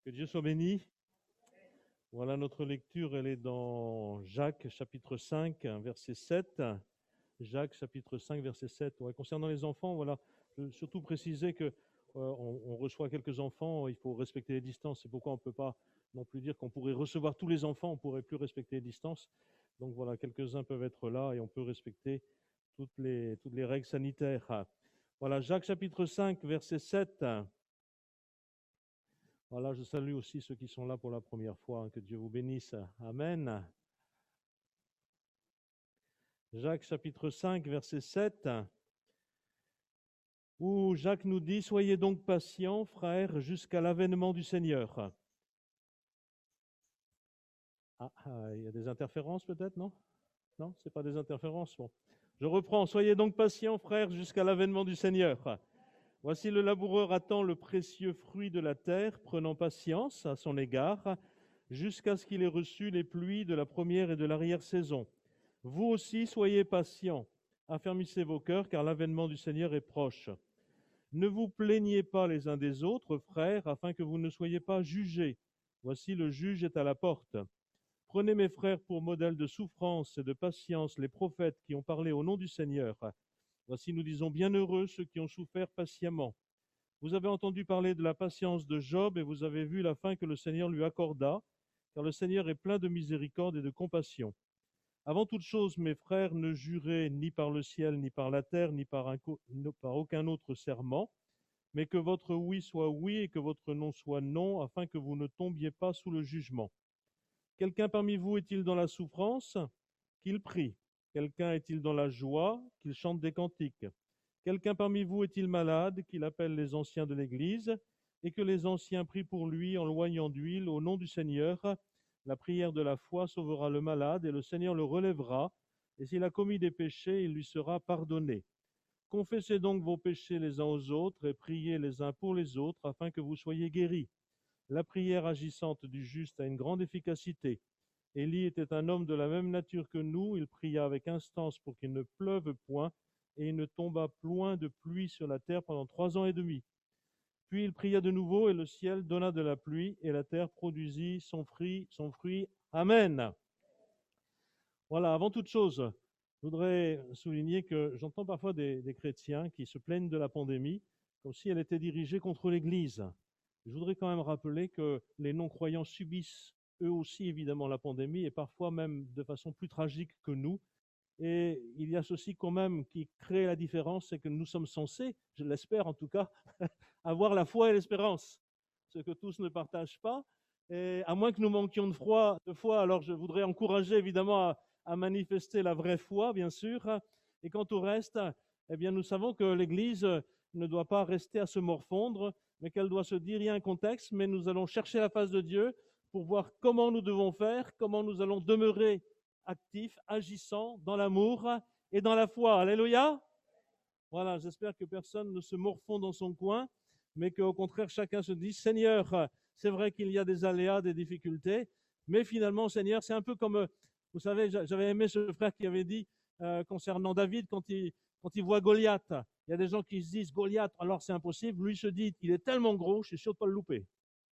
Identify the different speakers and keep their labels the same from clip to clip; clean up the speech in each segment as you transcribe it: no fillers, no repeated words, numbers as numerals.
Speaker 1: Que Dieu soit béni. Voilà, notre lecture, elle est dans Jacques, chapitre 5, verset 7. Jacques, chapitre 5, verset 7. Ouais, concernant les enfants, voilà, je veux surtout préciser que on reçoit quelques enfants, il faut respecter les distances. C'est pourquoi on ne peut pas non plus dire qu'on pourrait recevoir tous les enfants, on ne pourrait plus respecter les distances. Donc voilà, quelques-uns peuvent être là et on peut respecter toutes les règles sanitaires. Voilà, Jacques, chapitre 5, verset 7. Voilà, je salue aussi ceux qui sont là pour la première fois. Que Dieu vous bénisse. Amen. Jacques chapitre 5, verset 7, où Jacques nous dit « Soyez donc patients, frères, jusqu'à l'avènement du Seigneur. » Il y a des interférences peut-être, non? Non, ce n'est pas des interférences. Bon. Je reprends. « Soyez donc patients, frères, jusqu'à l'avènement du Seigneur. Voici le laboureur attend le précieux fruit de la terre, prenant patience à son égard, jusqu'à ce qu'il ait reçu les pluies de la première et de l'arrière-saison. Vous aussi, soyez patients, affermissez vos cœurs, car l'avènement du Seigneur est proche. Ne vous plaignez pas les uns des autres, frères, afin que vous ne soyez pas jugés. Voici le juge est à la porte. Prenez, mes frères, pour modèle de souffrance et de patience les prophètes qui ont parlé au nom du Seigneur. Voici, nous disons, bienheureux ceux qui ont souffert patiemment. Vous avez entendu parler de la patience de Job et vous avez vu la fin que le Seigneur lui accorda, car le Seigneur est plein de miséricorde et de compassion. Avant toute chose, mes frères, ne jurez ni par le ciel, ni par la terre, ni par aucun autre serment, mais que votre oui soit oui et que votre non soit non, afin que vous ne tombiez pas sous le jugement. Quelqu'un parmi vous est-il dans la souffrance? Qu'il prie. Quelqu'un est-il dans la joie? Qu'il chante des cantiques. Quelqu'un parmi vous est-il malade? Qu'il appelle les anciens de l'Église, et que les anciens prient pour lui en loignant d'huile au nom du Seigneur. La prière de la foi sauvera le malade, et le Seigneur le relèvera, et s'il a commis des péchés, il lui sera pardonné. Confessez donc vos péchés les uns aux autres, et priez les uns pour les autres, afin que vous soyez guéris. La prière agissante du juste a une grande efficacité. Élie était un homme de la même nature que nous, il pria avec instance pour qu'il ne pleuve point, et il ne tomba point de pluie sur la terre pendant 3 ans et demi. Puis il pria de nouveau, et le ciel donna de la pluie, et la terre produisit son fruit. Amen. Voilà, avant toute chose, je voudrais souligner que j'entends parfois des chrétiens qui se plaignent de la pandémie, comme si elle était dirigée contre l'Église. Je voudrais quand même rappeler que les non-croyants subissent eux aussi évidemment la pandémie, et parfois même de façon plus tragique que nous. Et il y a ceci quand même qui crée la différence, c'est que nous sommes censés, je l'espère en tout cas, avoir la foi et l'espérance, ce que tous ne partagent pas. Et à moins que nous manquions de foi, alors je voudrais encourager évidemment à manifester la vraie foi, bien sûr. Et quant au reste, eh bien, nous savons que l'Église ne doit pas rester à se morfondre, mais qu'elle doit se dire, il y a un contexte, mais nous allons chercher la face de Dieu pour voir comment nous devons faire, comment nous allons demeurer actifs, agissants dans l'amour et dans la foi. Alléluia. Voilà, j'espère que personne ne se morfond dans son coin, mais qu'au contraire, chacun se dise, Seigneur, c'est vrai qu'il y a des aléas, des difficultés, mais finalement, Seigneur, c'est un peu comme, vous savez, j'avais aimé ce frère qui avait dit concernant David, quand il voit Goliath, il y a des gens qui se disent, Goliath, alors c'est impossible, lui se dit, il est tellement gros, je suis sûr de ne pas le louper.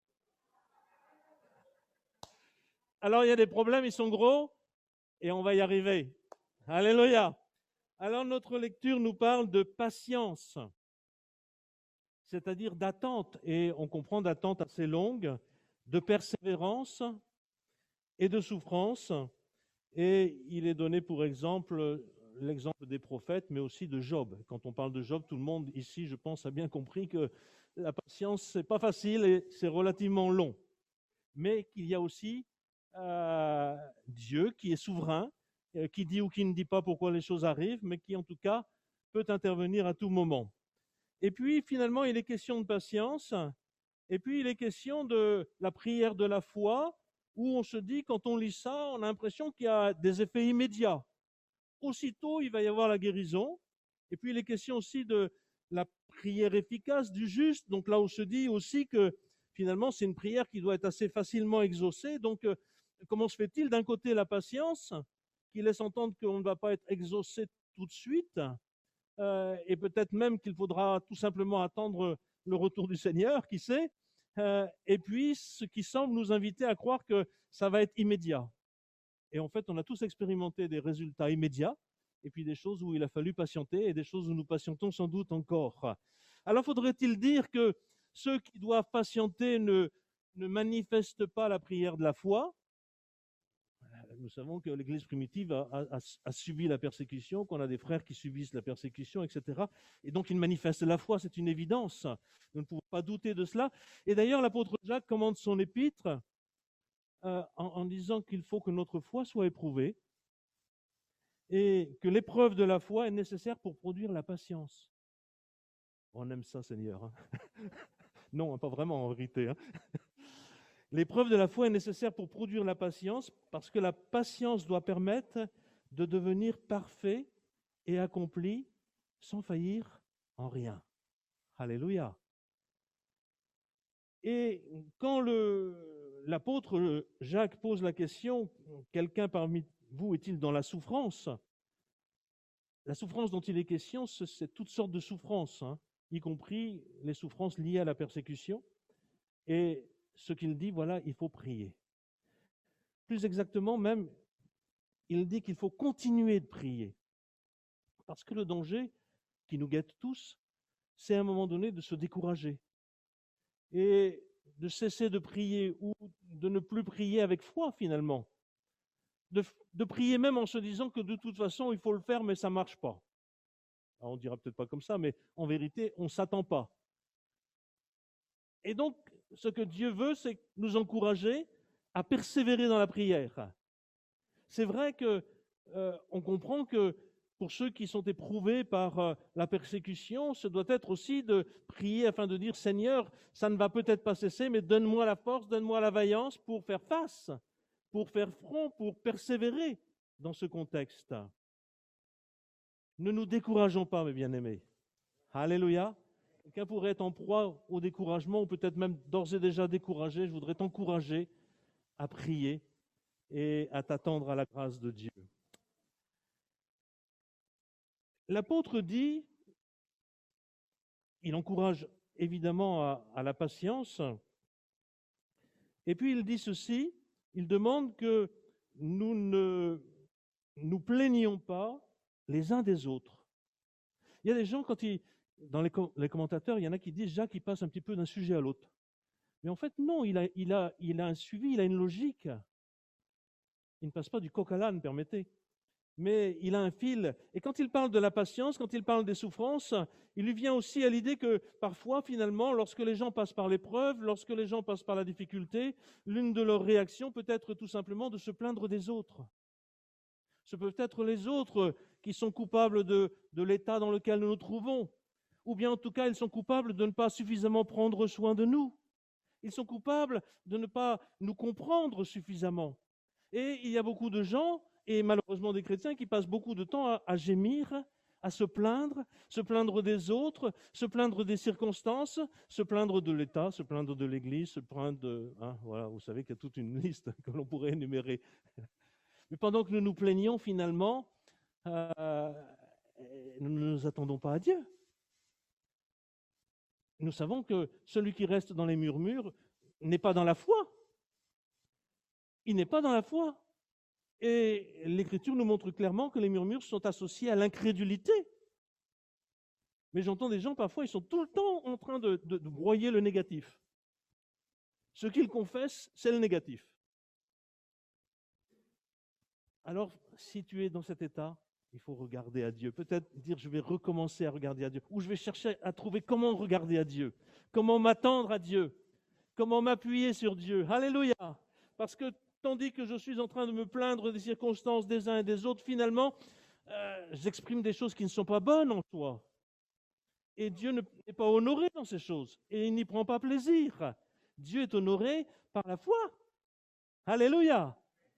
Speaker 1: Alors il y a des problèmes, ils sont gros, et on va y arriver. Alléluia. Alors notre lecture nous parle de patience, c'est-à-dire d'attente, et on comprend d'attente assez longue, de persévérance et de souffrance. Et il est donné pour exemple l'exemple des prophètes, mais aussi de Job. Quand on parle de Job, tout le monde ici, je pense, a bien compris que la patience, c'est pas facile et c'est relativement long. Mais qu'il y a aussi Dieu qui est souverain, qui dit ou qui ne dit pas pourquoi les choses arrivent, mais qui en tout cas peut intervenir à tout moment. Et puis finalement, il est question de patience, et puis il est question de la prière de la foi, où on se dit, quand on lit ça, on a l'impression qu'il y a des effets immédiats. Aussitôt, il va y avoir la guérison, et puis il est question aussi de la prière efficace du juste, donc là on se dit aussi que finalement c'est une prière qui doit être assez facilement exaucée, donc comment se fait-il d'un côté la patience, qui laisse entendre qu'on ne va pas être exaucé tout de suite, et peut-être même qu'il faudra tout simplement attendre le retour du Seigneur, qui sait, et puis ce qui semble nous inviter à croire que ça va être immédiat. Et en fait, on a tous expérimenté des résultats immédiats, et puis des choses où il a fallu patienter, et des choses où nous patientons sans doute encore. Alors faudrait-il dire que ceux qui doivent patienter ne manifestent pas la prière de la foi? Nous savons que l'Église primitive a subi la persécution, qu'on a des frères qui subissent la persécution, etc. Et donc ils manifestent la foi, c'est une évidence. Nous ne pouvons pas douter de cela. Et d'ailleurs, l'apôtre Jacques commande son épître en disant qu'il faut que notre foi soit éprouvée et que l'épreuve de la foi est nécessaire pour produire la patience. On aime ça, Seigneur. Hein. Non, pas vraiment en vérité. Hein. L'épreuve de la foi est nécessaire pour produire la patience, parce que la patience doit permettre de devenir parfait et accompli sans faillir en rien. Alléluia. Et quand l'apôtre Jacques pose la question, quelqu'un parmi vous est-il dans la souffrance? La souffrance dont il est question, c'est toutes sortes de souffrances, hein, y compris les souffrances liées à la persécution. Et ce qu'il dit, voilà, il faut prier. Plus exactement, même, il dit qu'il faut continuer de prier. Parce que le danger qui nous guette tous, c'est à un moment donné de se décourager et de cesser de prier ou de ne plus prier avec foi finalement. De prier même en se disant que de toute façon, il faut le faire, mais ça ne marche pas. Alors, on ne dira peut-être pas comme ça, mais en vérité, on ne s'attend pas. Et donc, ce que Dieu veut, c'est nous encourager à persévérer dans la prière. C'est vrai que on comprend que pour ceux qui sont éprouvés par la persécution, ce doit être aussi de prier afin de dire « Seigneur, ça ne va peut-être pas cesser, mais donne-moi la force, donne-moi la vaillance pour faire face, pour faire front, pour persévérer dans ce contexte. » Ne nous décourageons pas, mes bien-aimés. Alléluia. Quelqu'un pourrait être en proie au découragement ou peut-être même d'ores et déjà découragé. Je voudrais t'encourager à prier et à t'attendre à la grâce de Dieu. L'apôtre dit, il encourage évidemment à la patience, et puis il dit ceci, il demande que nous ne nous plaignions pas les uns des autres. Il y a des gens, dans les commentateurs, il y en a qui disent, Jacques, il passe un petit peu d'un sujet à l'autre. Mais en fait, non, il a un suivi, il a une logique. Il ne passe pas du coq à l'âne, permettez. Mais il a un fil. Et quand il parle de la patience, quand il parle des souffrances, il lui vient aussi à l'idée que parfois, finalement, lorsque les gens passent par l'épreuve, lorsque les gens passent par la difficulté, l'une de leurs réactions peut être tout simplement de se plaindre des autres. Ce peuvent être les autres qui sont coupables de l'état dans lequel nous nous trouvons. Ou bien en tout cas, ils sont coupables de ne pas suffisamment prendre soin de nous. Ils sont coupables de ne pas nous comprendre suffisamment. Et il y a beaucoup de gens, et malheureusement des chrétiens, qui passent beaucoup de temps à gémir, à se plaindre des autres, se plaindre des circonstances, se plaindre de l'État, se plaindre de l'Église, se plaindre de... Hein, voilà, vous savez qu'il y a toute une liste que l'on pourrait énumérer. Mais pendant que nous nous plaignons, finalement, nous ne nous attendons pas à Dieu. Nous savons que celui qui reste dans les murmures n'est pas dans la foi. Il n'est pas dans la foi. Et l'Écriture nous montre clairement que les murmures sont associés à l'incrédulité. Mais j'entends des gens, parfois, ils sont tout le temps en train de broyer le négatif. Ce qu'ils confessent, c'est le négatif. Alors, si tu es dans cet état, il faut regarder à Dieu. Peut-être dire, je vais recommencer à regarder à Dieu. Ou je vais chercher à trouver comment regarder à Dieu. Comment m'attendre à Dieu. Comment m'appuyer sur Dieu. Alléluia. Parce que tandis que je suis en train de me plaindre des circonstances des uns et des autres, finalement, j'exprime des choses qui ne sont pas bonnes en soi. Et Dieu n'est pas honoré dans ces choses. Et il n'y prend pas plaisir. Dieu est honoré par la foi. Alléluia.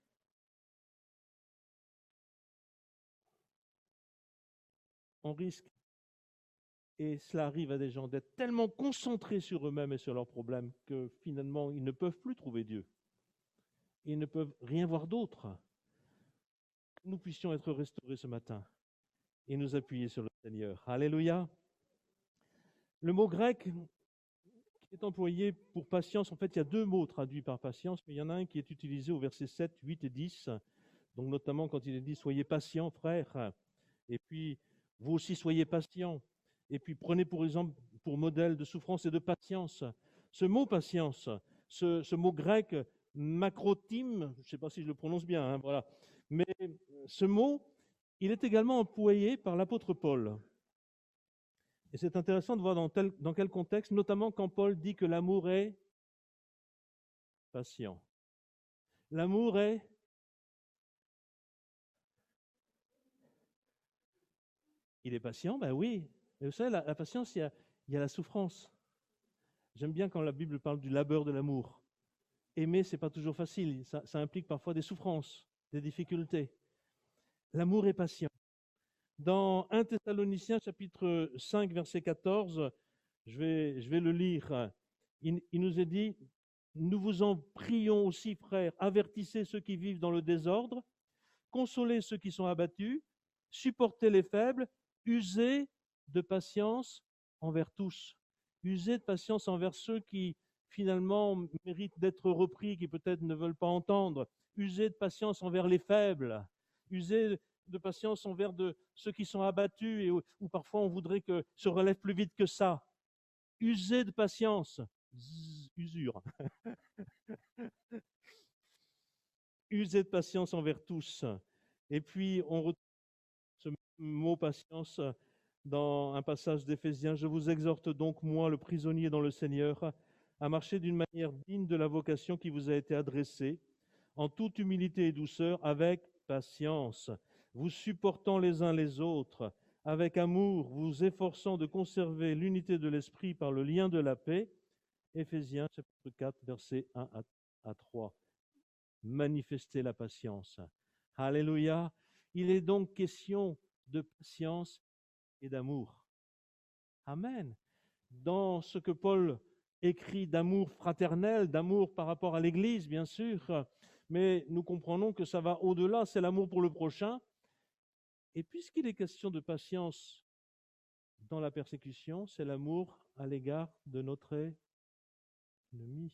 Speaker 1: On risque, et cela arrive à des gens, d'être tellement concentrés sur eux-mêmes et sur leurs problèmes que finalement, ils ne peuvent plus trouver Dieu. Ils ne peuvent rien voir d'autre. Que nous puissions être restaurés ce matin et nous appuyer sur le Seigneur. Alléluia. Le mot grec qui est employé pour patience, en fait, il y a deux mots traduits par patience, mais il y en a un qui est utilisé au verset 7, 8 et 10, donc notamment quand il est dit « Soyez patients, frères », et puis « Vous aussi soyez patients », et puis prenez pour exemple, pour modèle de souffrance et de patience. Ce mot patience, ce mot grec macrotime, je ne sais pas si je le prononce bien, hein, voilà, mais ce mot, il est également employé par l'apôtre Paul. Et c'est intéressant de voir dans quel contexte, notamment quand Paul dit que l'amour est patient. L'amour est... Il est patient, ben oui. Mais vous savez, la patience, il y a la souffrance. J'aime bien quand la Bible parle du labeur de l'amour. Aimer, ce n'est pas toujours facile. Ça implique parfois des souffrances, des difficultés. L'amour est patient. Dans 1 Thessaloniciens, chapitre 5, verset 14, je vais le lire. Il nous est dit, « Nous vous en prions aussi, frères, avertissez ceux qui vivent dans le désordre, consolez ceux qui sont abattus, supportez les faibles, usez de patience envers tous. » Usez de patience envers ceux qui, finalement, méritent d'être repris, qui peut-être ne veulent pas entendre. Usez de patience envers les faibles. Usez de patience envers ceux qui sont abattus et où parfois on voudrait que se relève plus vite que ça. Usez de patience. Usure. Usez de patience envers tous. Et puis on retrouve ce mot patience dans un passage d'Éphésiens. « Je vous exhorte donc, moi, le prisonnier dans le Seigneur, à marcher d'une manière digne de la vocation qui vous a été adressée, en toute humilité et douceur, avec patience, vous supportant les uns les autres, avec amour, vous efforçant de conserver l'unité de l'esprit par le lien de la paix. » Éphésiens chapitre 4, versets 1 à 3. Manifestez la patience. Alléluia. Il est donc question de patience et d'amour. Amen. Dans ce que Paul écrit d'amour fraternel, d'amour par rapport à l'Église, bien sûr, mais nous comprenons que ça va au-delà, c'est l'amour pour le prochain. Et puisqu'il est question de patience dans la persécution, c'est l'amour à l'égard de notre ennemi.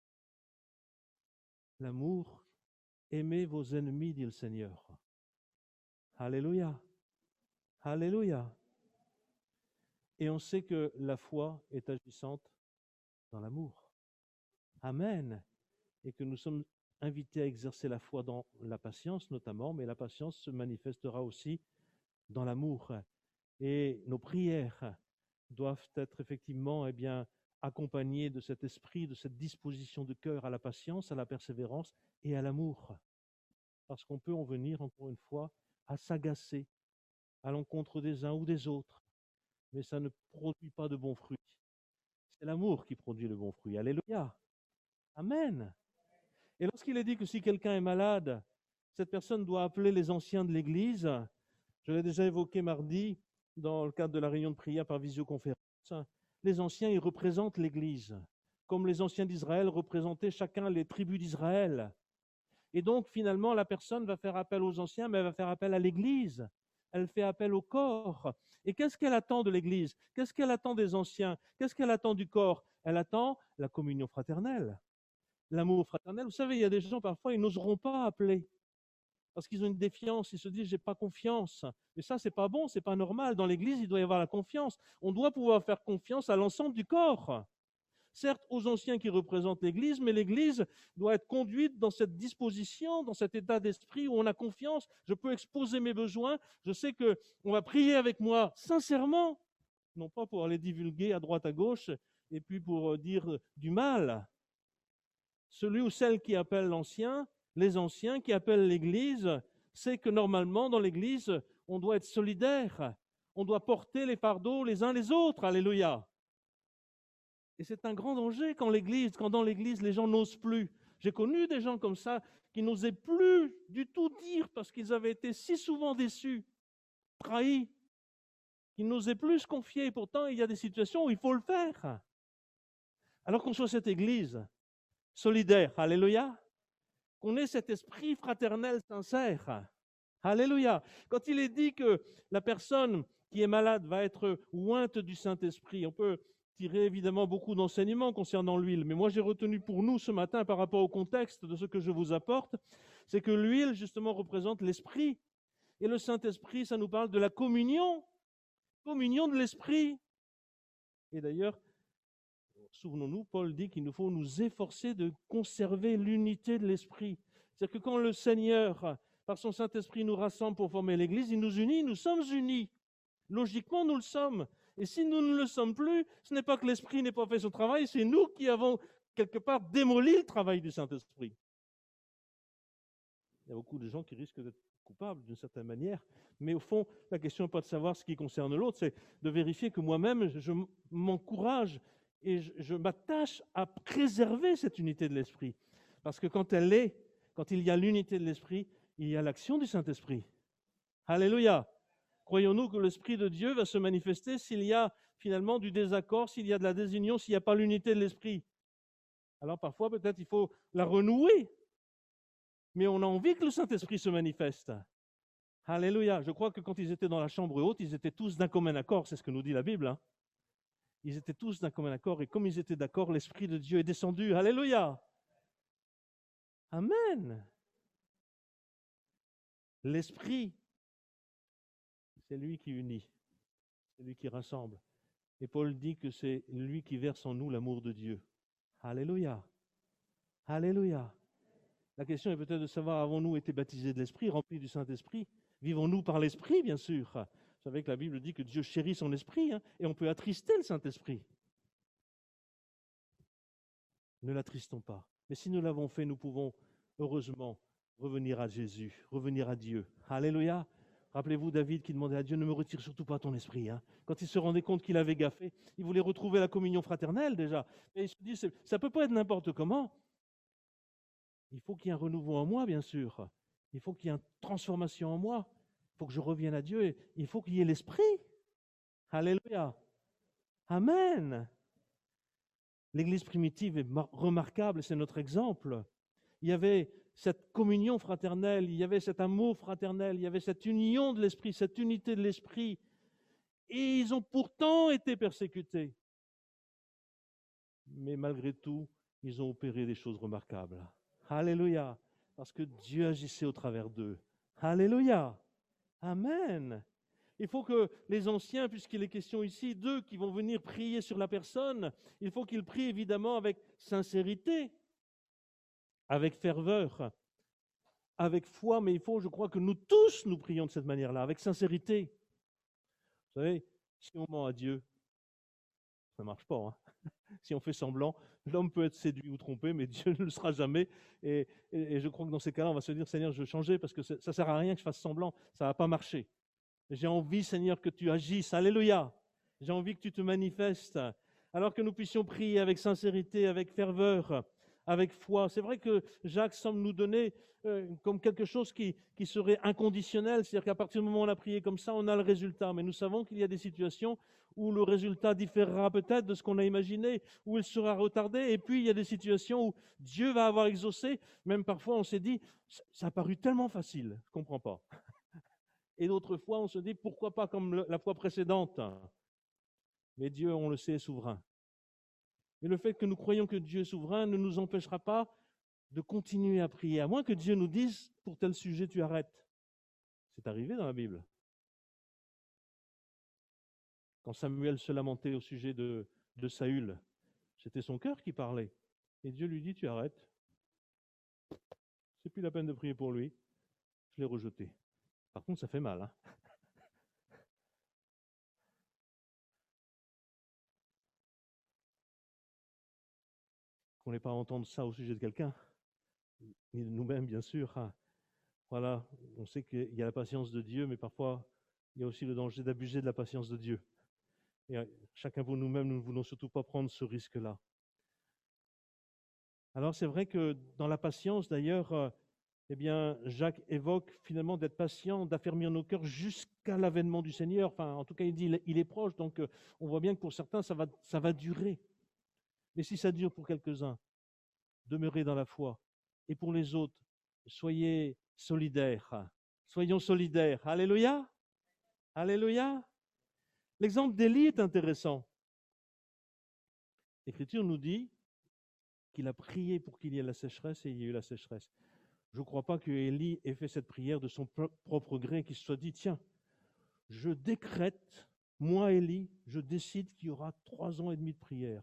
Speaker 1: L'amour, aimez vos ennemis, dit le Seigneur. Alléluia. Alléluia. Et on sait que la foi est agissante dans l'amour. Amen. Et que nous sommes invités à exercer la foi dans la patience notamment, mais la patience se manifestera aussi dans l'amour. Et nos prières doivent être effectivement accompagnées de cet esprit, de cette disposition de cœur à la patience, à la persévérance et à l'amour. Parce qu'on peut en venir, encore une fois, à s'agacer à l'encontre des uns ou des autres, mais ça ne produit pas de bons fruits. C'est l'amour qui produit le bon fruit. Alléluia. Amen. Et lorsqu'il est dit que si quelqu'un est malade, cette personne doit appeler les anciens de l'Église. Je l'ai déjà évoqué mardi dans le cadre de la réunion de prière par visioconférence. Les anciens, ils représentent l'Église, comme les anciens d'Israël représentaient chacun les tribus d'Israël. Et donc, finalement, la personne va faire appel aux anciens, mais elle va faire appel à l'Église. Elle fait appel au corps. Et qu'est-ce qu'elle attend de l'Église? Qu'est-ce qu'elle attend des anciens? Qu'est-ce qu'elle attend du corps? Elle attend la communion fraternelle, l'amour fraternel. Vous savez, il y a des gens, parfois, ils n'oseront pas appeler parce qu'ils ont une défiance. Ils se disent, j'ai pas confiance. Et ça, c'est pas bon, c'est pas normal. Dans l'Église, il doit y avoir la confiance. On doit pouvoir faire confiance à l'ensemble du corps. Certes, aux anciens qui représentent l'Église, mais l'Église doit être conduite dans cette disposition, dans cet état d'esprit où on a confiance. Je peux exposer mes besoins. Je sais qu'on va prier avec moi sincèrement, non pas pour aller divulguer à droite à gauche et puis pour dire du mal. Celui ou celle qui appelle l'ancien, les anciens qui appellent l'Église, c'est que normalement dans l'Église, on doit être solidaire. On doit porter les fardeaux les uns les autres. Alléluia. Et c'est un grand danger quand dans l'Église, les gens n'osent plus. J'ai connu des gens comme ça qui n'osaient plus du tout dire parce qu'ils avaient été si souvent déçus, trahis, qu'ils n'osaient plus se confier. Et pourtant, il y a des situations où il faut le faire. Alors qu'on soit cette Église solidaire, alléluia, qu'on ait cet esprit fraternel sincère, alléluia. Quand il est dit que la personne qui est malade va être ointe du Saint-Esprit, on peut tirer évidemment beaucoup d'enseignements concernant l'huile, mais moi j'ai retenu pour nous ce matin par rapport au contexte de ce que je vous apporte, c'est que l'huile justement représente l'esprit. Et le Saint-Esprit, ça nous parle de la communion de l'esprit. Et d'ailleurs, souvenons-nous, Paul dit qu'il nous faut nous efforcer de conserver l'unité de l'esprit. C'est-à-dire que quand le Seigneur, par son Saint-Esprit, nous rassemble pour former l'Église, il nous unit, nous sommes unis. Logiquement, nous le sommes. Et si nous ne le sommes plus, ce n'est pas que l'Esprit n'ait pas fait son travail, c'est nous qui avons quelque part démoli le travail du Saint-Esprit. Il y a beaucoup de gens qui risquent d'être coupables d'une certaine manière, mais au fond, la question n'est pas de savoir ce qui concerne l'autre, c'est de vérifier que moi-même, je m'encourage et je m'attache à préserver cette unité de l'Esprit. Parce que quand il y a l'unité de l'Esprit, il y a l'action du Saint-Esprit. Alléluia! Croyons-nous que l'Esprit de Dieu va se manifester s'il y a finalement du désaccord, s'il y a de la désunion, s'il n'y a pas l'unité de l'Esprit? Alors parfois, peut-être, il faut la renouer. Mais on a envie que le Saint-Esprit se manifeste. Alléluia. Je crois que quand ils étaient dans la chambre haute, ils étaient tous d'un commun accord. C'est ce que nous dit la Bible. Hein. Ils étaient tous d'un commun accord. Et comme ils étaient d'accord, l'Esprit de Dieu est descendu. Alléluia. Amen. L'Esprit, c'est lui qui unit. C'est lui qui rassemble. Et Paul dit que c'est lui qui verse en nous l'amour de Dieu. Alléluia. Alléluia. La question est peut-être de savoir, avons-nous été baptisés de l'Esprit, remplis du Saint-Esprit? Vivons-nous par l'Esprit, bien sûr? Vous savez que la Bible dit que Dieu chérit son Esprit, hein, et on peut attrister le Saint-Esprit. Ne l'attristons pas. Mais si nous l'avons fait, nous pouvons, heureusement, revenir à Jésus, revenir à Dieu. Alléluia. Rappelez-vous David qui demandait à Dieu, ne me retire surtout pas ton esprit. Hein. Quand il se rendait compte qu'il avait gaffé, il voulait retrouver la communion fraternelle déjà. Et il se dit, ça ne peut pas être n'importe comment. Il faut qu'il y ait un renouveau en moi, bien sûr. Il faut qu'il y ait une transformation en moi. Il faut que je revienne à Dieu. Et il faut qu'il y ait l'Esprit. Alléluia. Amen. L'Église primitive est remarquable, c'est notre exemple. Il y avait cette communion fraternelle, il y avait cet amour fraternel, il y avait cette union de l'Esprit, cette unité de l'Esprit. Et ils ont pourtant été persécutés. Mais malgré tout, ils ont opéré des choses remarquables. Alléluia. Parce que Dieu agissait au travers d'eux. Alléluia. Amen. Il faut que les anciens, puisqu'il est question ici d'eux qui vont venir prier sur la personne, il faut qu'ils prient évidemment avec sincérité, avec ferveur, avec foi, mais il faut, je crois, que nous tous nous prions de cette manière-là, avec sincérité. Vous savez, si on ment à Dieu, ça ne marche pas. Hein. Si on fait semblant, l'homme peut être séduit ou trompé, mais Dieu ne le sera jamais. Et je crois que dans ces cas-là, on va se dire, Seigneur, je veux changer parce que ça ne sert à rien que je fasse semblant, ça ne va pas marcher. J'ai envie, Seigneur, que tu agisses. Alléluia. J'ai envie que tu te manifestes. Alors que nous puissions prier avec sincérité, avec ferveur, avec foi. C'est vrai que Jacques semble nous donner comme quelque chose qui serait inconditionnel. C'est-à-dire qu'à partir du moment où on a prié comme ça, on a le résultat. Mais nous savons qu'il y a des situations où le résultat différera peut-être de ce qu'on a imaginé, où il sera retardé. Et puis, il y a des situations où Dieu va avoir exaucé. Même parfois, on s'est dit, ça a paru tellement facile. Je ne comprends pas. Et d'autres fois, on se dit, pourquoi pas comme la fois précédente? Mais Dieu, on le sait, est souverain. Mais le fait que nous croyons que Dieu est souverain ne nous empêchera pas de continuer à prier, à moins que Dieu nous dise, pour tel sujet, tu arrêtes. C'est arrivé dans la Bible. Quand Samuel se lamentait au sujet de Saül, c'était son cœur qui parlait. Et Dieu lui dit, tu arrêtes. C'est plus la peine de prier pour lui. Je l'ai rejeté. Par contre, ça fait mal. Hein. Qu'on n'ait pas à entendre ça au sujet de quelqu'un, ni de nous-mêmes, bien sûr. Hein. Voilà, on sait qu'il y a la patience de Dieu, mais parfois, il y a aussi le danger d'abuser de la patience de Dieu. Et chacun pour nous-mêmes, nous ne voulons surtout pas prendre ce risque-là. Alors, c'est vrai que dans la patience, d'ailleurs, eh bien, Jacques évoque finalement d'être patient, d'affermir nos cœurs jusqu'à l'avènement du Seigneur. Enfin, en tout cas, il dit il est proche, donc on voit bien que pour certains, ça va durer. Mais si ça dure pour quelques-uns, demeurez dans la foi. Et pour les autres, soyez solidaires. Soyons solidaires. Alléluia. Alléluia. L'exemple d'Élie est intéressant. l'Écriture nous dit qu'il a prié pour qu'il y ait la sécheresse et il y a eu la sécheresse. Je ne crois pas que Élie ait fait cette prière de son propre gré, qu'il se soit dit, tiens, je décrète, moi Élie, je décide qu'il y aura 3 ans et demi de prière.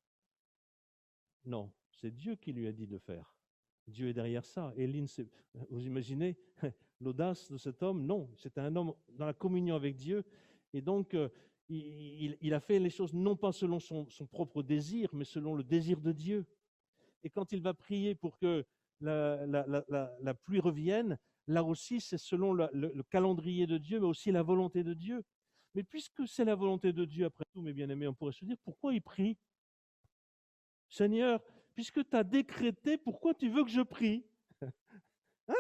Speaker 1: Non, c'est Dieu qui lui a dit de faire. Dieu est derrière ça. Élie, vous imaginez l'audace de cet homme? Non, c'était un homme dans la communion avec Dieu. Et donc, il a fait les choses non pas selon son propre désir, mais selon le désir de Dieu. Et quand il va prier pour que la pluie revienne, là aussi, c'est selon le calendrier de Dieu, mais aussi la volonté de Dieu. Mais puisque c'est la volonté de Dieu, après tout, mes bien-aimés, on pourrait se dire, pourquoi il prie? Seigneur, puisque tu as décrété, pourquoi tu veux que je prie? Hein?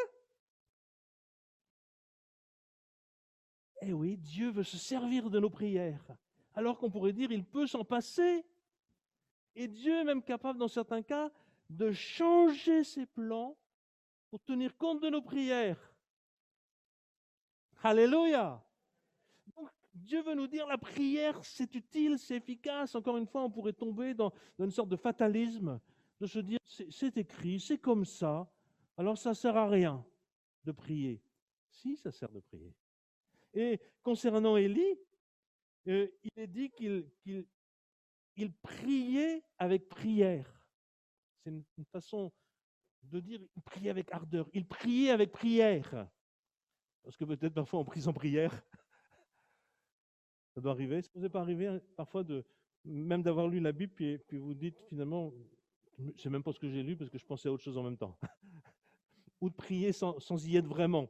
Speaker 1: Eh oui, Dieu veut se servir de nos prières, alors qu'on pourrait dire, il peut s'en passer. Et Dieu est même capable, dans certains cas, de changer ses plans pour tenir compte de nos prières. Alléluia! Donc, Dieu veut nous dire, la prière, c'est utile, c'est efficace. Encore une fois, on pourrait tomber dans une sorte de fatalisme, de se dire, c'est écrit, c'est comme ça, alors ça ne sert à rien de prier. Si, ça sert de prier. Et concernant Élie, il est dit qu'il priait avec prière. C'est une façon de dire, il priait avec ardeur. Il priait avec prière. Parce que peut-être parfois on prie sans prière. Ça doit arriver. Ça ne vous est pas arrivé parfois même d'avoir lu la Bible, puis vous dites finalement, je ne sais même pas ce que j'ai lu parce que je pensais à autre chose en même temps. Ou de prier sans y être vraiment.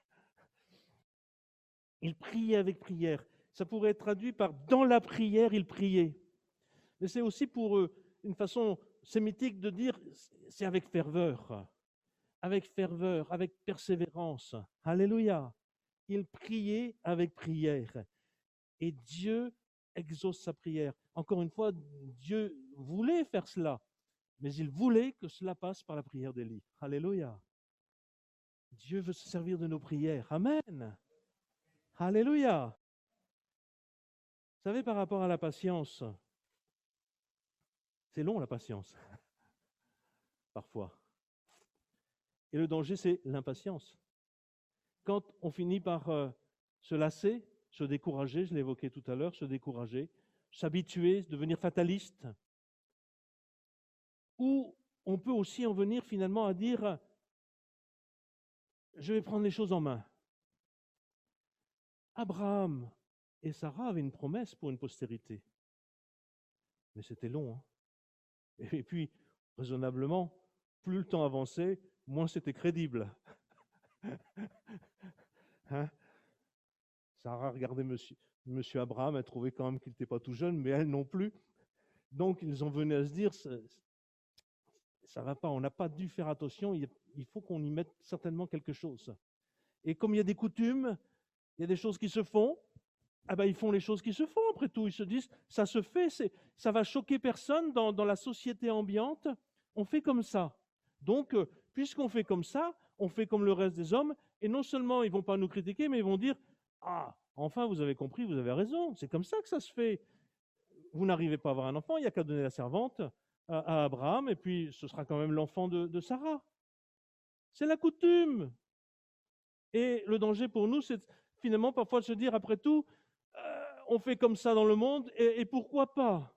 Speaker 1: Il priait avec prière. Ça pourrait être traduit par dans la prière, il priait. Mais c'est aussi pour une façon sémitique de dire c'est avec ferveur, avec persévérance. Alléluia. Il priait avec prière. Et Dieu exauce sa prière. Encore une fois, Dieu voulait faire cela, mais il voulait que cela passe par la prière d'Élie. Alléluia. Dieu veut se servir de nos prières. Amen. Alléluia. Vous savez, par rapport à la patience, c'est long la patience, parfois. Et le danger, c'est l'impatience. Quand on finit par se lasser, se décourager, je l'ai évoqué tout à l'heure, se décourager, s'habituer, devenir fataliste, ou on peut aussi en venir finalement à dire je vais prendre les choses en main. Abraham et Sarah avaient une promesse pour une postérité. Mais c'était long. Hein. Et puis, raisonnablement, plus le temps avançait, moins c'était crédible. Hein? Sarah regardait monsieur Abraham, elle trouvait quand même qu'il n'était pas tout jeune, mais elle non plus. Donc, ils en venaient à se dire, ça ne va pas, on n'a pas dû faire attention, il faut qu'on y mette certainement quelque chose. Et comme il y a des coutumes, il y a des choses qui se font, ah ben, ils font les choses qui se font après tout. Ils se disent, ça se fait, ça va choquer personne dans la société ambiante, on fait comme ça. Donc, puisqu'on fait comme ça, on fait comme le reste des hommes, et non seulement ils ne vont pas nous critiquer, mais ils vont dire, ah, enfin vous avez compris, vous avez raison, c'est comme ça que ça se fait. Vous n'arrivez pas à avoir un enfant, il n'y a qu'à donner la servante à Abraham, et puis ce sera quand même l'enfant de Sarah. C'est la coutume. Et le danger pour nous, c'est finalement parfois de se dire, après tout, on fait comme ça dans le monde, et pourquoi pas?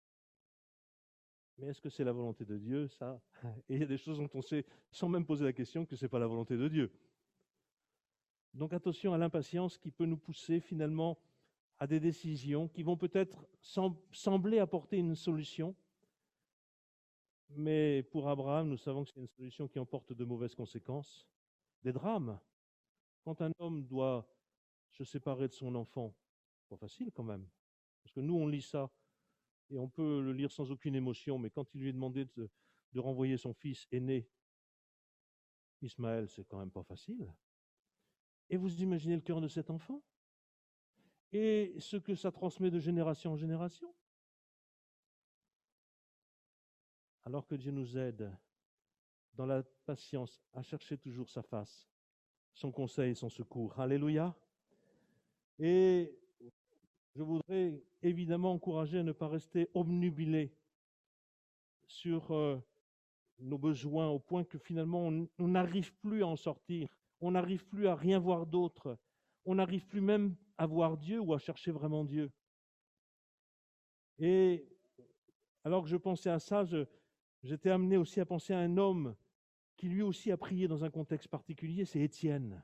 Speaker 1: Mais est-ce que c'est la volonté de Dieu, ça? Et il y a des choses dont on sait, sans même poser la question, que ce n'est pas la volonté de Dieu. Donc attention à l'impatience qui peut nous pousser finalement à des décisions qui vont peut-être sembler apporter une solution, mais pour Abraham, nous savons que c'est une solution qui emporte de mauvaises conséquences, des drames. Quand un homme doit se séparer de son enfant, pas facile quand même, parce que nous on lit ça et on peut le lire sans aucune émotion, mais quand il lui est demandé de renvoyer son fils aîné, Ismaël, c'est quand même pas facile. Et vous imaginez le cœur de cet enfant et ce que ça transmet de génération en génération. Alors que Dieu nous aide dans la patience à chercher toujours sa face, son conseil, son secours. Alléluia. Et je voudrais évidemment encourager à ne pas rester obnubilé sur nos besoins au point que finalement on n'arrive plus à en sortir, on n'arrive plus à rien voir d'autre, on n'arrive plus même à voir Dieu ou à chercher vraiment Dieu. Et alors que je pensais à ça, j'étais amené aussi à penser à un homme qui lui aussi a prié dans un contexte particulier, c'est Étienne.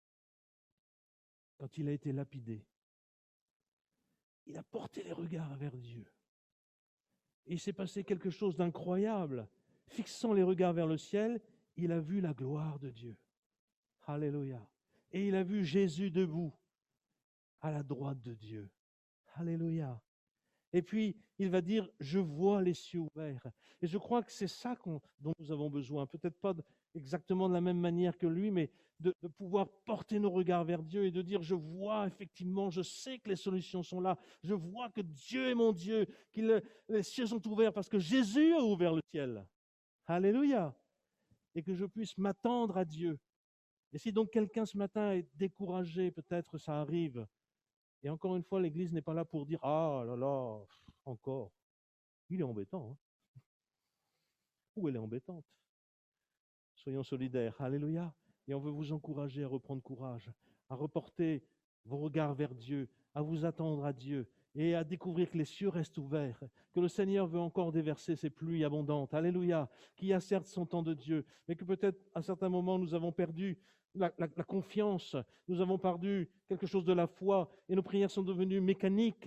Speaker 1: Quand il a été lapidé, il a porté les regards vers Dieu. Et il s'est passé quelque chose d'incroyable. Fixant les regards vers le ciel, il a vu la gloire de Dieu. Alléluia. Et il a vu Jésus debout à la droite de Dieu. Alléluia. Et puis, il va dire, je vois les cieux ouverts. Et je crois que c'est ça dont nous avons besoin. Peut-être pas exactement de la même manière que lui, mais de pouvoir porter nos regards vers Dieu et de dire, je vois effectivement, je sais que les solutions sont là. Je vois que Dieu est mon Dieu, que les cieux sont ouverts parce que Jésus a ouvert le ciel. Alléluia. Et que je puisse m'attendre à Dieu. Et si donc quelqu'un ce matin est découragé, peut-être ça arrive. Et encore une fois, l'Église n'est pas là pour dire « Ah là là, encore, il est embêtant. Hein. » Ou elle est embêtante. Soyons solidaires. Alléluia. Et on veut vous encourager à reprendre courage, à reporter vos regards vers Dieu, à vous attendre à Dieu et à découvrir que les cieux restent ouverts, que le Seigneur veut encore déverser ses pluies abondantes. Alléluia. Qu'il y a certes son temps de Dieu, mais que peut-être à certains moments nous avons perdu la confiance, nous avons perdu quelque chose de la foi et nos prières sont devenues mécaniques.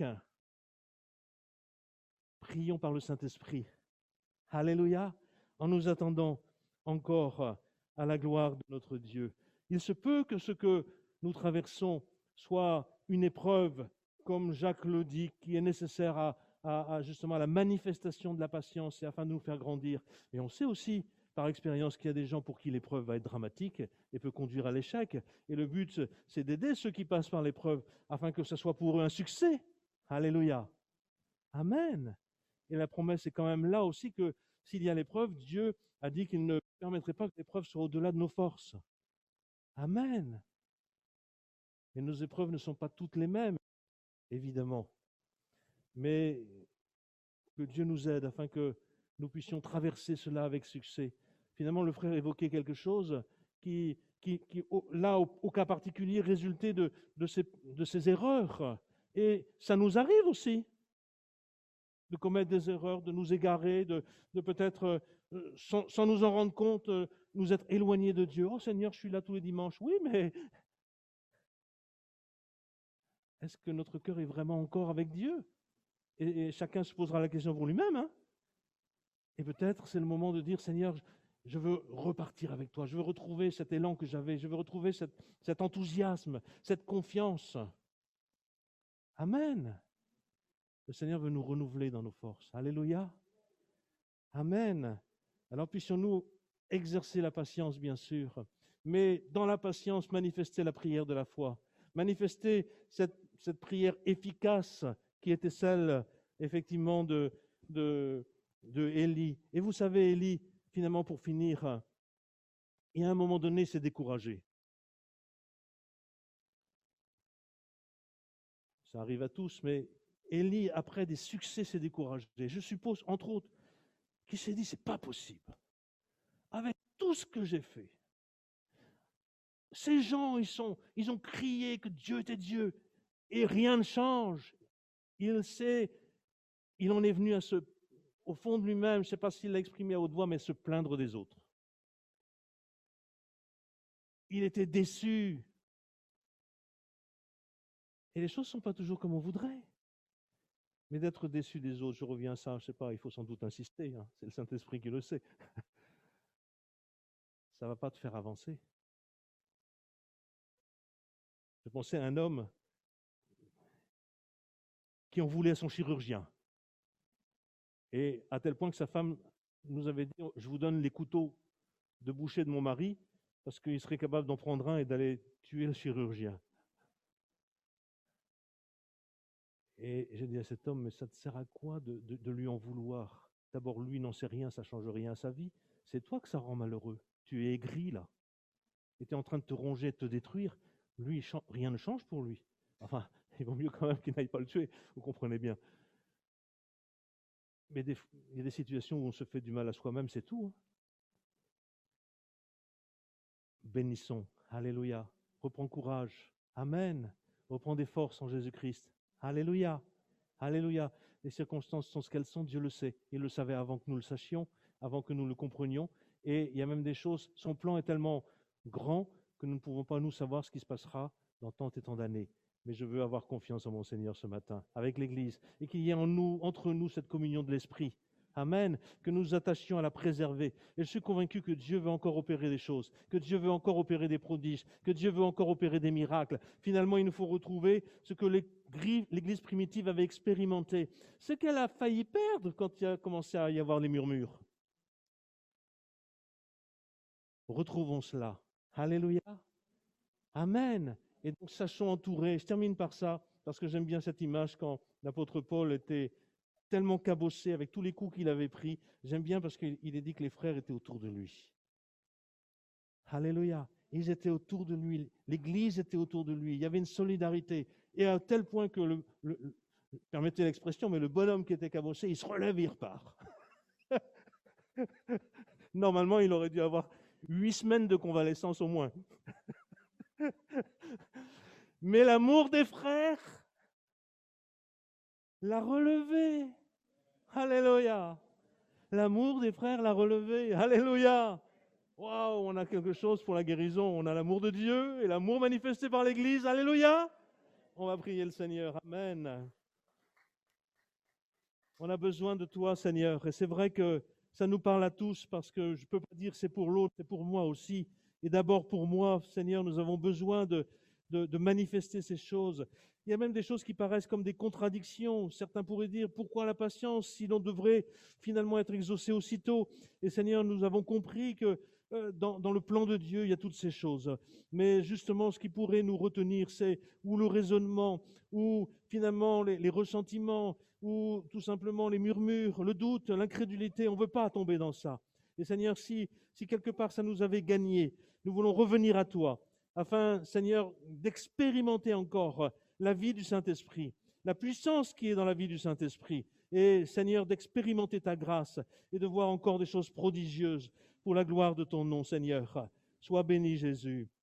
Speaker 1: Prions par le Saint-Esprit. Alléluia. En nous attendant encore à la gloire de notre Dieu. Il se peut que ce que nous traversons soit une épreuve, comme Jacques le dit, qui est nécessaire à justement à la manifestation de la patience et afin de nous faire grandir. Et on sait aussi par expérience qu'il y a des gens pour qui l'épreuve va être dramatique et peut conduire à l'échec. Et le but, c'est d'aider ceux qui passent par l'épreuve afin que ce soit pour eux un succès. Alléluia. Amen. Et la promesse est quand même là aussi que s'il y a l'épreuve, Dieu a dit qu'il ne permettrait pas que l'épreuve soit au-delà de nos forces. Amen. Et nos épreuves ne sont pas toutes les mêmes, évidemment. Mais que Dieu nous aide afin que nous puissions traverser cela avec succès. Finalement, le frère évoquait quelque chose qui là, au cas particulier, résultait de ces erreurs. Et ça nous arrive aussi de commettre des erreurs, de nous égarer, de peut-être, sans nous en rendre compte, nous être éloignés de Dieu. Oh Seigneur, je suis là tous les dimanches. Oui, mais est-ce que notre cœur est vraiment encore avec Dieu? Et chacun se posera la question pour lui-même. Hein? Et peut-être c'est le moment de dire, Seigneur, je veux repartir avec toi, je veux retrouver cet élan que j'avais, je veux retrouver cet enthousiasme, cette confiance. Amen. Le Seigneur veut nous renouveler dans nos forces. Alléluia. Amen. Alors puissions-nous exercer la patience, bien sûr, mais dans la patience, manifester la prière de la foi, manifester cette prière efficace qui était celle, effectivement, de Élie. Et vous savez, Élie, finalement, pour finir, et à un moment donné, s'est découragé. Ça arrive à tous, mais Élie, après des succès, s'est découragé. Je suppose, entre autres, qu'il s'est dit, c'est pas possible. Avec tout ce que j'ai fait, ces gens, ils ont crié que Dieu était Dieu et rien ne change. Il en est venu au fond de lui-même, je ne sais pas s'il l'a exprimé à haute voix, mais se plaindre des autres. Il était déçu. Et les choses ne sont pas toujours comme on voudrait. Mais d'être déçu des autres, je reviens à ça, je ne sais pas, il faut sans doute insister, hein, c'est le Saint-Esprit qui le sait. Ça ne va pas te faire avancer. Je pensais à un homme qui en voulait à son chirurgien. Et à tel point que sa femme nous avait dit, je vous donne les couteaux de boucher de mon mari, parce qu'il serait capable d'en prendre un et d'aller tuer le chirurgien. Et j'ai dit à cet homme, mais ça te sert à quoi de lui en vouloir? D'abord, lui n'en sait rien, ça ne change rien à sa vie. C'est toi que ça rend malheureux. Tu es aigri, là. Et tu es en train de te ronger, de te détruire. Lui, rien ne change pour lui. Enfin, il vaut mieux quand même qu'il n'aille pas le tuer, vous comprenez bien. Mais il y a des situations où on se fait du mal à soi-même, c'est tout. Hein. Bénissons. Alléluia. Reprends courage. Amen. Reprends des forces en Jésus-Christ. Alléluia. Alléluia. Les circonstances sont ce qu'elles sont, Dieu le sait. Il le savait avant que nous le sachions, avant que nous le comprenions. Et il y a même des choses, son plan est tellement grand que nous ne pouvons pas nous savoir ce qui se passera dans tant et tant d'années. Mais je veux avoir confiance en mon Seigneur ce matin, avec l'Église, et qu'il y ait en nous, entre nous cette communion de l'Esprit. Amen. Que nous nous attachions à la préserver. Et je suis convaincu que Dieu veut encore opérer des choses, que Dieu veut encore opérer des prodiges, que Dieu veut encore opérer des miracles. Finalement, il nous faut retrouver ce que l'Église primitive avait expérimenté, ce qu'elle a failli perdre quand il a commencé à y avoir les murmures. Retrouvons cela. Alléluia. Amen. Et donc, sachons entourer. Je termine par ça, parce que j'aime bien cette image quand l'apôtre Paul était tellement cabossé avec tous les coups qu'il avait pris. J'aime bien parce qu'il est dit que les frères étaient autour de lui. Alléluia. Ils étaient autour de lui. L'Église était autour de lui. Il y avait une solidarité. Et à tel point que, permettez l'expression, mais le bonhomme qui était cabossé, il se relève et il repart. Normalement, il aurait dû avoir 8 semaines de convalescence au moins. Mais l'amour des frères l'a relevé. Alléluia. L'amour des frères l'a relevé. Alléluia. Waouh, on a quelque chose pour la guérison. On a l'amour de Dieu et l'amour manifesté par l'Église. Alléluia. On va prier le Seigneur. Amen. On a besoin de toi, Seigneur. Et c'est vrai que ça nous parle à tous parce que je ne peux pas dire c'est pour l'autre, c'est pour moi aussi. Et d'abord pour moi, Seigneur, nous avons besoin de manifester ces choses. Il y a même des choses qui paraissent comme des contradictions. Certains pourraient dire, pourquoi la patience si l'on devrait finalement être exaucé aussitôt? Et Seigneur, nous avons compris que dans le plan de Dieu, il y a toutes ces choses. Mais justement, ce qui pourrait nous retenir, c'est ou le raisonnement, ou finalement les ressentiments, ou tout simplement les murmures, le doute, l'incrédulité. On ne veut pas tomber dans ça. Et Seigneur, si quelque part ça nous avait gagné, nous voulons revenir à toi, afin, Seigneur, d'expérimenter encore la vie du Saint-Esprit, la puissance qui est dans la vie du Saint-Esprit, et Seigneur, d'expérimenter ta grâce et de voir encore des choses prodigieuses pour la gloire de ton nom, Seigneur. Sois béni, Jésus.